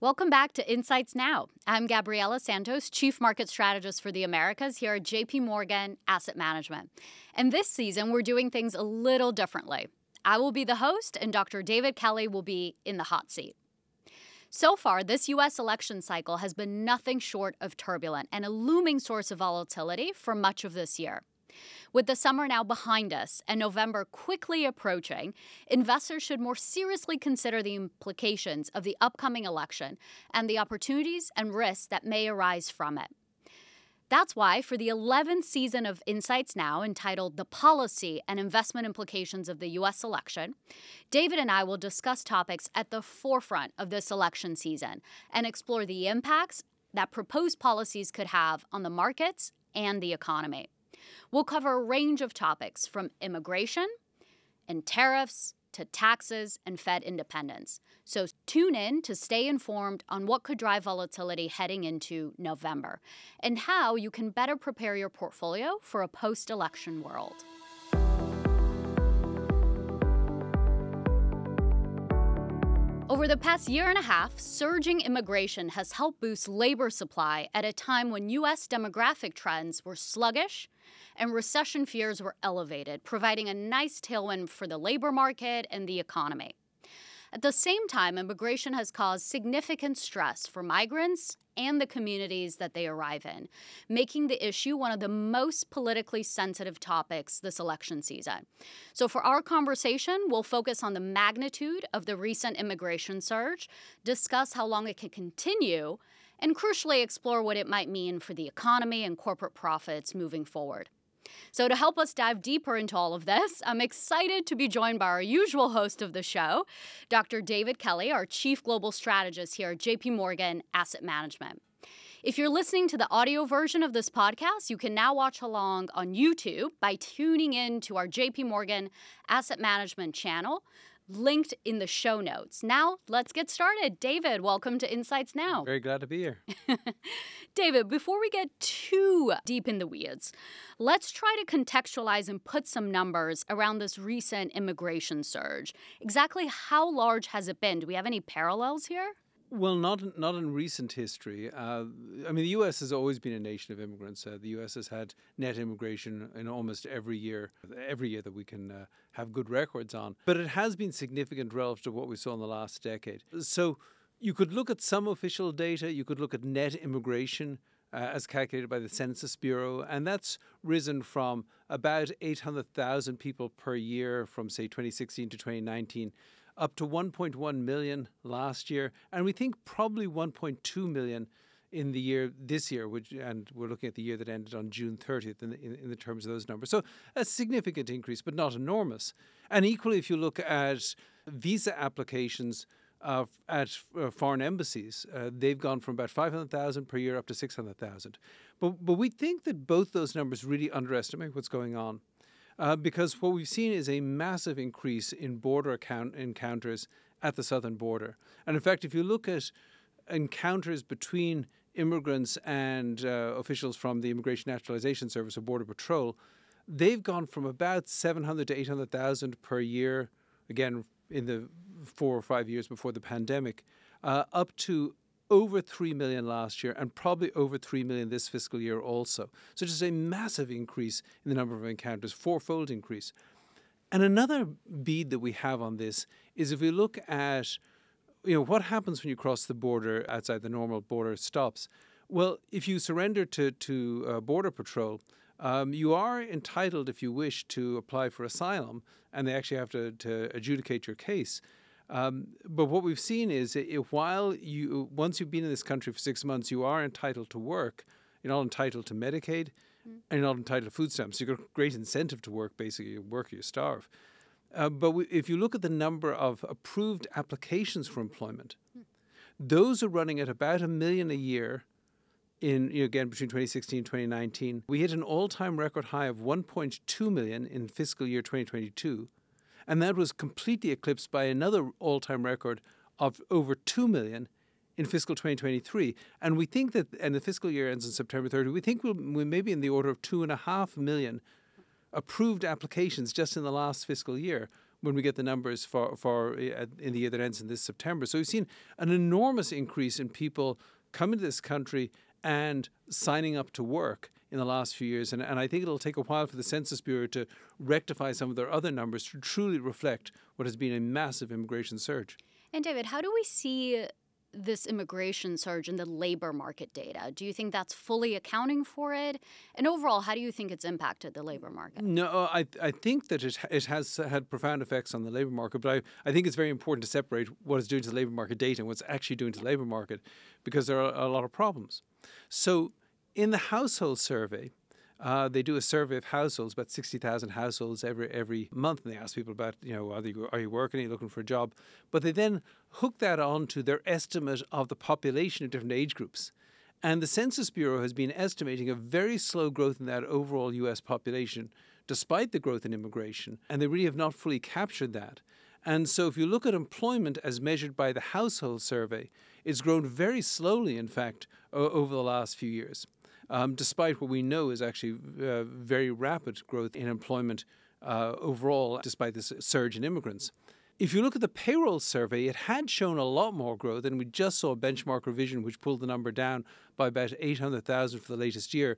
Welcome back to Insights Now. I'm Gabriela Santos, Chief Market Strategist for the Americas here at JP Morgan Asset Management. And this season, we're doing things a little differently. I will be the host, and Dr. David Kelly will be in the hot seat. So far, this U.S. election cycle has been nothing short of turbulent and a looming source of volatility for much of this year. With the summer now behind us and November quickly approaching, investors should more seriously consider the implications of the upcoming election and the opportunities and risks that may arise from it. That's why, for the 11th season of Insights Now, entitled The Policy and Investment Implications of the U.S. Election, David and I will discuss topics at the forefront of this election season and explore the impacts that proposed policies could have on the markets and the economy. We'll cover a range of topics from immigration and tariffs to taxes and Fed independence. So tune in to stay informed on what could drive volatility heading into November and how you can better prepare your portfolio for a post-election world. Over the past year and a half, surging immigration has helped boost labor supply at a time when U.S. demographic trends were sluggish and recession fears were elevated, providing a nice tailwind for the labor market and the economy. At the same time, immigration has caused significant stress for migrants and the communities that they arrive in, making the issue one of the most politically sensitive topics this election season. So for our conversation, we'll focus on the magnitude of the recent immigration surge, discuss how long it can continue, and crucially explore what it might mean for the economy and corporate profits moving forward. So to help us dive deeper into all of this, I'm excited to be joined by our usual host of the show, Dr. David Kelly, our Chief Global Strategist here at JP Morgan Asset Management. If you're listening to the audio version of this podcast, you can now watch along on YouTube by tuning in to our JP Morgan Asset Management channel, linked in the show notes. Now, let's get started. David, welcome to Insights Now. Very glad to be here. David, before we get too deep in the weeds, let's try to contextualize and put some numbers around this recent immigration surge. Exactly how large has it been? Do we have any parallels here? Well, not in recent history. The U.S. has always been a nation of immigrants. The U.S. has had net immigration in almost every year that we can have good records on. But it has been significant relative to what we saw in the last decade. So you could look at some official data. You could look at net immigration as calculated by the Census Bureau, and that's risen from about 800,000 people per year from, say, 2016 to 2019, up to 1.1 million last year, and we think probably 1.2 million in this year, and we're looking at the year that ended on June 30th in the terms of those numbers. So a significant increase, but not enormous. And equally, if you look at visa applications at foreign embassies, they've gone from about 500,000 per year up to 600,000. But we think that both those numbers really underestimate what's going on. Because what we've seen is a massive increase in border encounters at the southern border. And in fact, if you look at encounters between immigrants and officials from the Immigration Naturalization Service or Border Patrol, they've gone from about 700 to 800,000 per year, again, in the 4 or 5 years before the pandemic, up to over 3 million last year and probably over 3 million this fiscal year also. So just a massive increase in the number of encounters, fourfold increase. And another bead that we have on this is if we look at what happens when you cross the border outside the normal border stops. Well, if you surrender to Border Patrol, you are entitled, if you wish, to apply for asylum, and they actually have to adjudicate your case. But what we've seen is once you've been in this country for 6 months, you are entitled to work. You're not entitled to Medicaid, and you're not entitled to food stamps. So you've got great incentive to work, basically. You work or you starve. But if you look at the number of approved applications for employment, those are running at about 1 million a year again, between 2016 and 2019. We hit an all-time record high of 1.2 million in fiscal year 2022. And that was completely eclipsed by another all-time record of over 2 million in fiscal 2023. And we think that, and the fiscal year ends on September 30, we think we may be in the order of 2.5 million approved applications just in the last fiscal year, when we get the numbers for in the year that ends in this September. So we've seen an enormous increase in people coming to this country and signing up to work in the last few years. And I think it'll take a while for the Census Bureau to rectify some of their other numbers to truly reflect what has been a massive immigration surge. And David, how do we see this immigration surge in the labor market data? Do you think that's fully accounting for it? And overall, how do you think it's impacted the labor market? No, I think that it has had profound effects on the labor market, but I think it's very important to separate what it's doing to the labor market data and what's actually doing to the labor market, because there are a lot of problems. So in the household survey, they do a survey of households, about 60,000 households every month, and they ask people about, are you working, are you looking for a job? But they then hook that on to their estimate of the population of different age groups. And the Census Bureau has been estimating a very slow growth in that overall US population, despite the growth in immigration, and they really have not fully captured that. And so if you look at employment as measured by the household survey, it's grown very slowly, in fact, over the last few years. Despite what we know is actually very rapid growth in employment overall, despite this surge in immigrants. If you look at the payroll survey, it had shown a lot more growth, and we just saw a benchmark revision which pulled the number down by about 800,000 for the latest year.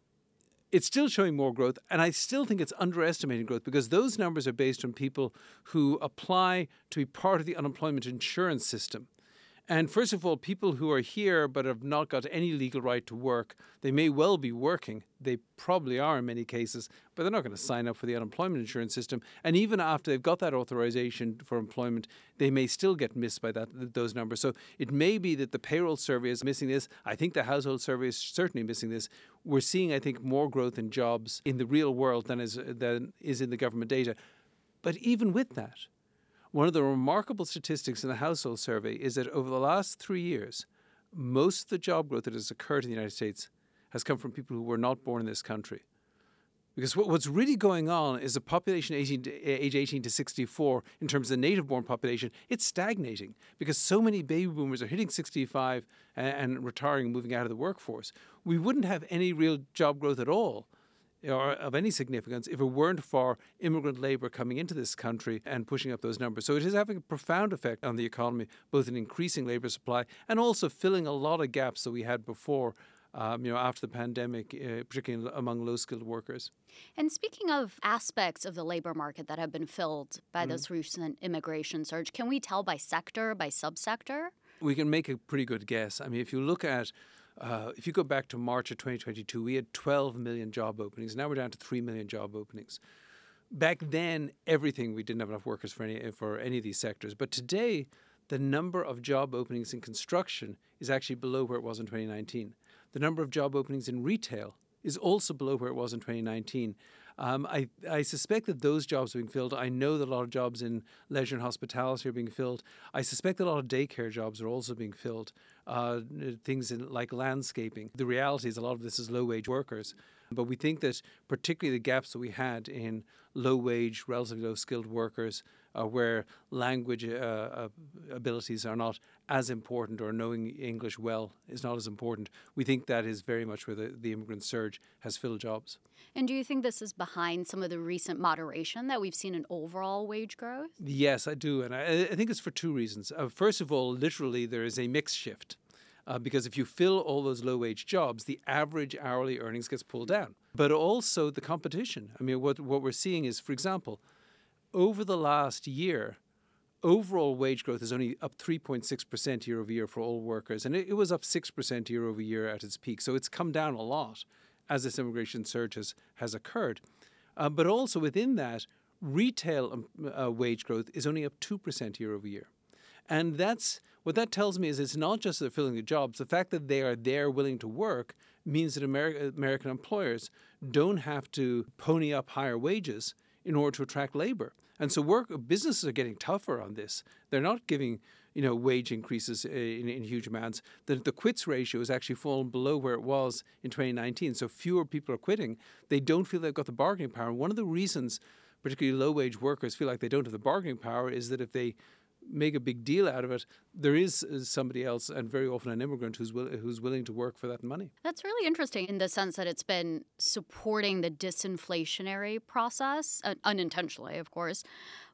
It's still showing more growth, and I still think it's underestimating growth because those numbers are based on people who apply to be part of the unemployment insurance system. And first of all, people who are here but have not got any legal right to work, they may well be working. They probably are in many cases, but they're not going to sign up for the unemployment insurance system. And even after they've got that authorization for employment, they may still get missed by those numbers. So it may be that the payroll survey is missing this. I think the household survey is certainly missing this. We're seeing, I think, more growth in jobs in the real world than is in the government data. But even with that, one of the remarkable statistics in the household survey is that over the last 3 years, most of the job growth that has occurred in the United States has come from people who were not born in this country. Because what's really going on is the population age 18 to 64, in terms of the native-born population, it's stagnating because so many baby boomers are hitting 65 and retiring and moving out of the workforce. We wouldn't have any real job growth at all, or of any significance, if it weren't for immigrant labor coming into this country and pushing up those numbers. So it is having a profound effect on the economy, both in increasing labor supply and also filling a lot of gaps that we had before, after the pandemic, particularly among low-skilled workers. And speaking of aspects of the labor market that have been filled by this recent immigration surge, can we tell by sector, by subsector? We can make a pretty good guess. I mean, if you look at if you go back to March of 2022, we had 12 million job openings. Now we're down to 3 million job openings. Back then, we didn't have enough workers for any of these sectors. But today, the number of job openings in construction is actually below where it was in 2019. The number of job openings in retail is also below where it was in 2019. I suspect that those jobs are being filled. I know that a lot of jobs in leisure and hospitality are being filled. I suspect that a lot of daycare jobs are also being filled. Things like landscaping. The reality is a lot of this is low-wage workers. But we think that particularly the gaps that we had in low-wage, relatively low-skilled workers, where language abilities are not as important, or knowing English well is not as important, we think that is very much where the immigrant surge has filled jobs. And do you think this is behind some of the recent moderation that we've seen in overall wage growth? Yes, I do. And I think it's for two reasons. First of all, literally, there is a mix shift. Because if you fill all those low-wage jobs, the average hourly earnings gets pulled down. But also the competition. I mean, what we're seeing is, for example, over the last year, overall wage growth is only up 3.6% year over year for all workers. And it was up 6% year over year at its peak. So it's come down a lot as this immigration surge has occurred. But also within that, retail wage growth is only up 2% year over year. And what that tells me is it's not just that they're filling the jobs. The fact that they are there willing to work means that American employers don't have to pony up higher wages in order to attract labor. And so businesses are getting tougher on this. They're not giving wage increases in huge amounts. The quits ratio has actually fallen below where it was in 2019. So fewer people are quitting. They don't feel they've got the bargaining power. And one of the reasons particularly low-wage workers feel like they don't have the bargaining power is that if they make a big deal out of it, there is somebody else, and very often an immigrant, who's willing to work for that money. That's really interesting in the sense that it's been supporting the disinflationary process, unintentionally, of course.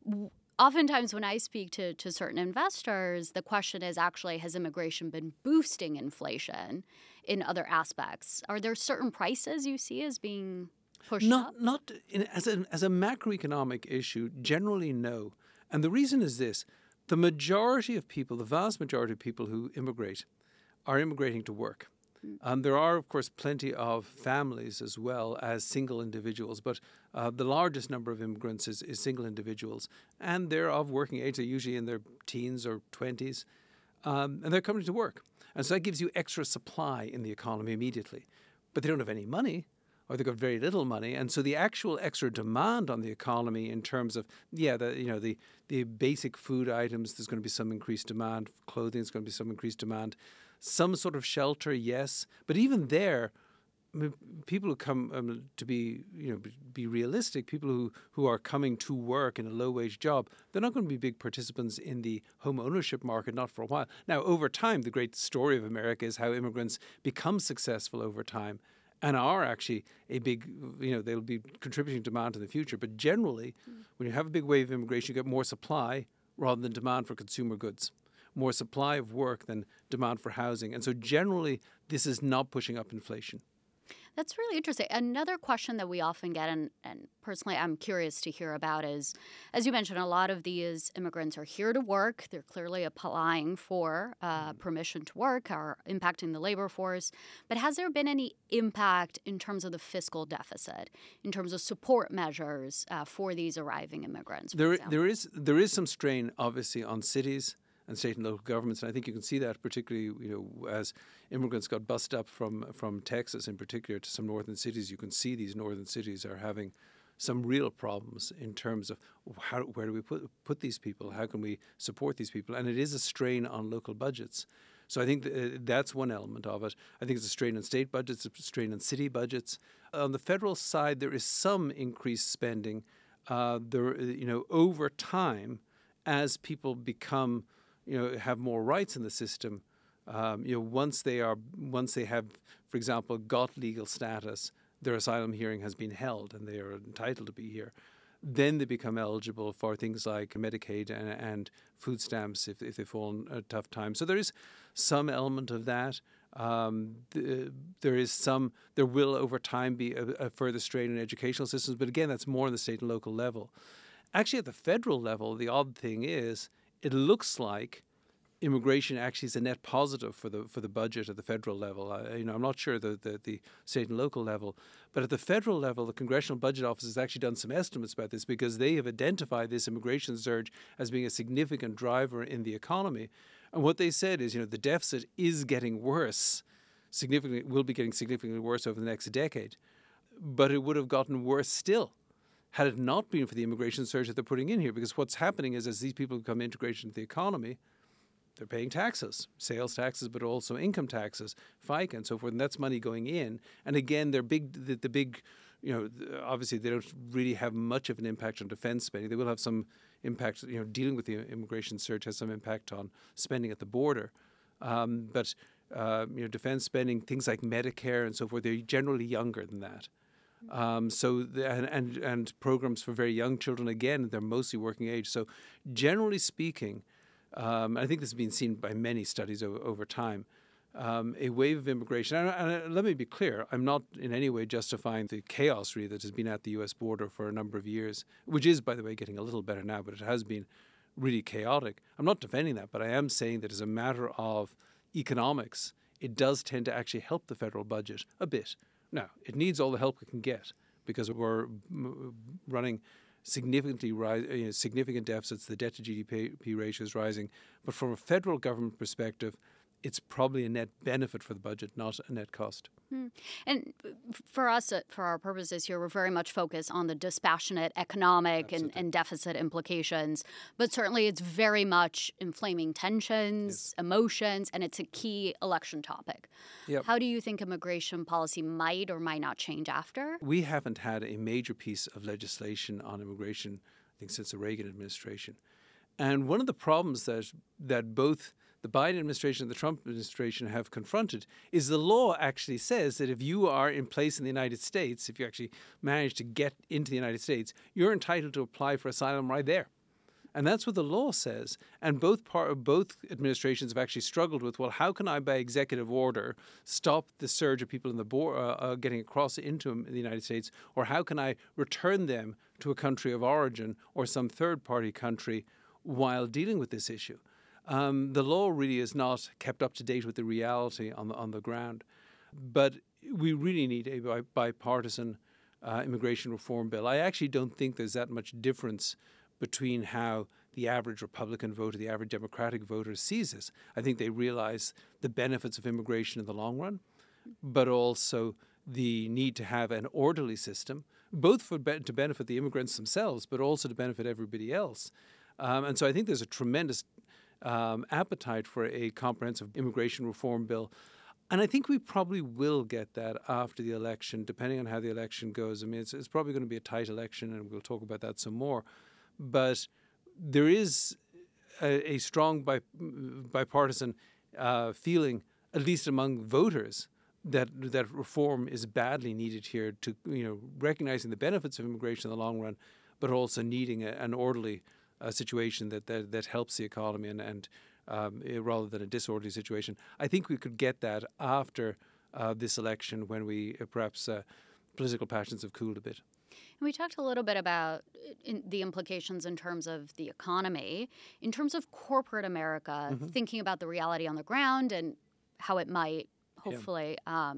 Oftentimes when I speak to certain investors, the question is actually, has immigration been boosting inflation in other aspects? Are there certain prices you see as being pushed up? Not as a macroeconomic issue, generally no. And the reason is this. The majority of people, the vast majority of people who immigrate are immigrating to work. There are, of course, plenty of families as well as single individuals, but the largest number of immigrants is single individuals. And they're of working age. They're usually in their teens or 20s, and they're coming to work. And so that gives you extra supply in the economy immediately. But they don't have any money, or they've got very little money. And so the actual extra demand on the economy in terms of, the basic food items, there's going to be some increased demand. Clothing is going to be some increased demand. Some sort of shelter, yes. But even there, I mean, people who come to be realistic, people who are coming to work in a low-wage job, they're not going to be big participants in the home ownership market, not for a while. Now, over time, the great story of America is how immigrants become successful over time and are actually a big, they'll be contributing to demand in the future. But generally, when you have a big wave of immigration, you get more supply rather than demand for consumer goods. More supply of work than demand for housing. And so generally, this is not pushing up inflation. That's really interesting. Another question that we often get, and personally I'm curious to hear about, is, as you mentioned, a lot of these immigrants are here to work. They're clearly applying for permission to work or impacting the labor force. But has there been any impact in terms of the fiscal deficit, in terms of support measures for these arriving immigrants? There is some strain, obviously, on cities and state and local governments. And I think you can see that particularly, as immigrants got bussed up from Texas in particular to some northern cities, you can see these northern cities are having some real problems in terms of where do we put these people? How can we support these people? And it is a strain on local budgets. So I think that's one element of it. I think it's a strain on state budgets, a strain on city budgets. On the federal side, there is some increased spending over time as people become have more rights in the system. Once they have, for example, got legal status, their asylum hearing has been held and they are entitled to be here. Then they become eligible for things like Medicaid and food stamps if they fall in a tough time. So there is some element of that. There will over time be a further strain in educational systems, but again, that's more on the state and local level. Actually, at the federal level, the odd thing is, it looks like immigration actually is a net positive for the budget at the federal level. I'm not sure the state and local level, but at the federal level, the Congressional Budget Office has actually done some estimates about this because they have identified this immigration surge as being a significant driver in the economy. And what they said is, the deficit is getting worse, will be getting significantly worse over the next decade, but it would have gotten worse still had it not been for the immigration surge that they're putting in here. Because what's happening is as these people become integrated into the economy, they're paying taxes, sales taxes, but also income taxes, FICA and so forth, and that's money going in. And again, they're big, obviously they don't really have much of an impact on defense spending. They will have some impact, dealing with the immigration surge has some impact on spending at the border. But defense spending, things like Medicare and so forth, they're generally younger than that. And programs for very young children, again, they're mostly working age. So generally speaking, I think this has been seen by many studies over time, a wave of immigration. And let me be clear, I'm not in any way justifying the chaos really that has been at the U.S. border for a number of years, which is, by the way, getting a little better now, but it has been really chaotic. I'm not defending that, but I am saying that as a matter of economics, it does tend to actually help the federal budget a bit. Now, it needs all the help it can get because we're running significant deficits. The debt to GDP ratio is rising. But from a federal government perspective, it's probably a net benefit for the budget, not a net cost. And for us, for our purposes here, we're very much focused on the dispassionate economic and deficit implications. But certainly it's very much inflaming tensions, emotions, and it's a key election topic. Yep. How do you think immigration policy might or might not change after? We haven't had a major piece of legislation on immigration, I think, since the Reagan administration. And one of the problems that both the Biden administration and the Trump administration have confronted is the law actually says that if you are in place in the United States, if you actually manage to get into the United States, you're entitled to apply for asylum right there. And that's what the law says. And both administrations have actually struggled with, well, how can I, by executive order, stop the surge of people in the getting across into the United States? Or how can I return them to a country of origin or some third-party country while dealing with this issue? The law really is not kept up to date with the reality on the ground. But we really need a bipartisan immigration reform bill. I actually don't think there's that much difference between how the average Republican voter, the average Democratic voter sees this. I think they realize the benefits of immigration in the long run, but also the need to have an orderly system, both to benefit the immigrants themselves, but also to benefit everybody else. And so I think there's a tremendous appetite for a comprehensive immigration reform bill. And I think we probably will get that after the election, depending on how the election goes. I mean, it's probably going to be a tight election, and we'll talk about that some more. But there is a strong bipartisan feeling, at least among voters, that reform is badly needed here to, recognizing the benefits of immigration in the long run, but also needing an orderly situation that helps the economy and rather than a disorderly situation. I think we could get that after this election when we perhaps political passions have cooled a bit. And we talked a little bit about the implications in terms of the economy, in terms of corporate America, thinking about the reality on the ground and how it might hopefully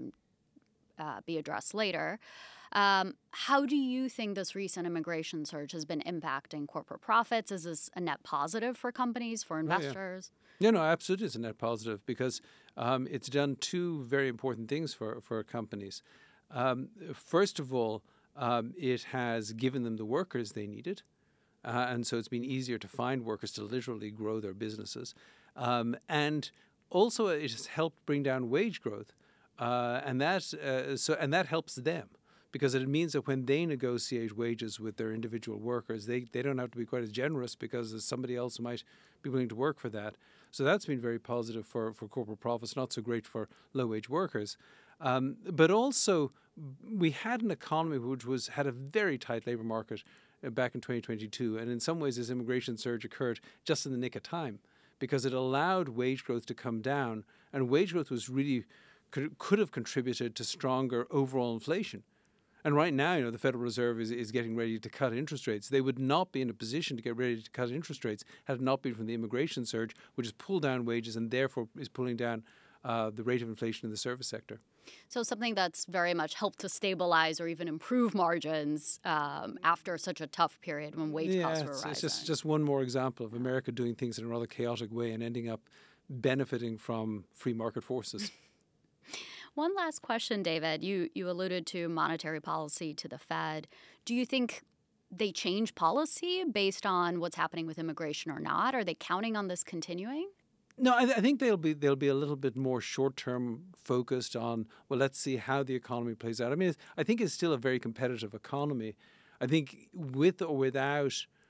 be addressed later. How do you think this recent immigration surge has been impacting corporate profits? Is this a net positive for companies, for investors? No, absolutely it's a net positive because it's done two very important things for companies. First of all, it has given them the workers they needed. And so it's been easier to find workers to literally grow their businesses. And also it has helped bring down wage growth. And that helps them, because it means that when they negotiate wages with their individual workers, they don't have to be quite as generous because there's somebody else who might be willing to work for that. So that's been very positive for corporate profits, not so great for low-wage workers. But also, we had an economy which had a very tight labour market back in 2022. And in some ways, this immigration surge occurred just in the nick of time because it allowed wage growth to come down. And wage growth was really could have contributed to stronger overall inflation. And right now, the Federal Reserve is getting ready to cut interest rates. They would not be in a position to get ready to cut interest rates had it not been from the immigration surge, which has pulled down wages and therefore is pulling down the rate of inflation in the service sector. So something that's very much helped to stabilize or even improve margins after such a tough period when wage costs were rising. It's just one more example of America doing things in a rather chaotic way and ending up benefiting from free market forces. One last question, David. You alluded to monetary policy to the Fed. Do you think they change policy based on what's happening with immigration or not? Are they counting on this continuing? No, I think they'll be a little bit more short-term focused on, well, let's see how the economy plays out. I mean, I think it's still a very competitive economy. I think with or without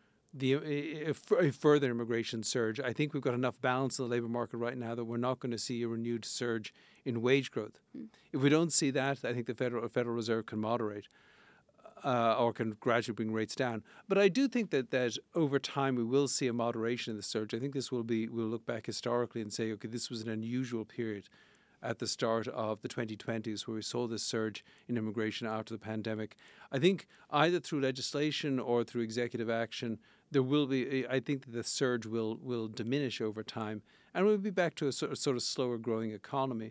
a further immigration surge, I think we've got enough balance in the labour market right now that we're not going to see a renewed surge in wage growth. If we don't see that, I think the Federal Reserve can moderate or can gradually bring rates down. But I do think that over time we will see a moderation in the surge. I think we'll look back historically and say, okay, this was an unusual period at the start of the 2020s where we saw this surge in immigration after the pandemic. I think either through legislation or through executive action, I think that the surge will diminish over time and we'll be back to a sort of slower growing economy.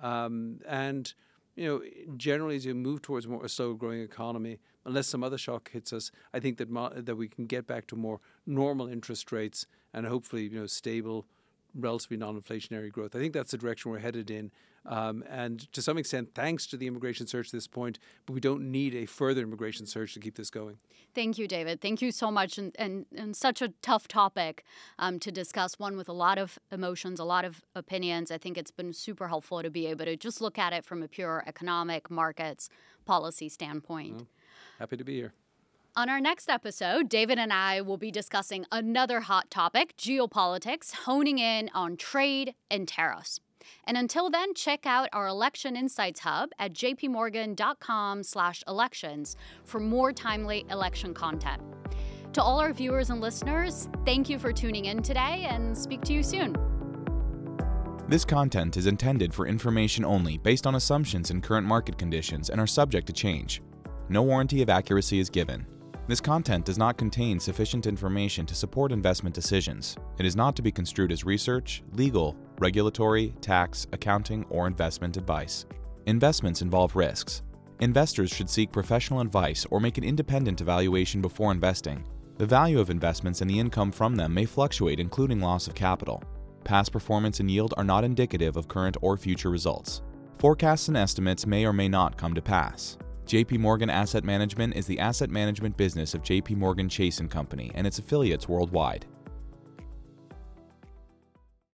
Generally, as you move towards a slower growing economy, unless some other shock hits us, I think that we can get back to more normal interest rates and hopefully, stable, relatively non-inflationary growth. I think that's the direction we're headed in. And to some extent, thanks to the immigration surge at this point, but we don't need a further immigration surge to keep this going. Thank you, David. Thank you so much. And such a tough topic to discuss, one with a lot of emotions, a lot of opinions. I think it's been super helpful to be able to just look at it from a pure economic, markets, policy standpoint. Well, happy to be here. On our next episode, David and I will be discussing another hot topic, geopolitics, honing in on trade and tariffs. And until then, check out our Election Insights Hub at jpmorgan.com/elections for more timely election content. To all our viewers and listeners, thank you for tuning in today, and speak to you soon. This content is intended for information only based on assumptions and current market conditions and are subject to change. No warranty of accuracy is given. This content does not contain sufficient information to support investment decisions. It is not to be construed as research, legal, regulatory, tax, accounting, or investment advice. Investments involve risks. Investors should seek professional advice or make an independent evaluation before investing. The value of investments and the income from them may fluctuate, including loss of capital. Past performance and yield are not indicative of current or future results. Forecasts and estimates may or may not come to pass. JP Morgan Asset Management is the asset management business of JP Morgan Chase & Company and its affiliates worldwide.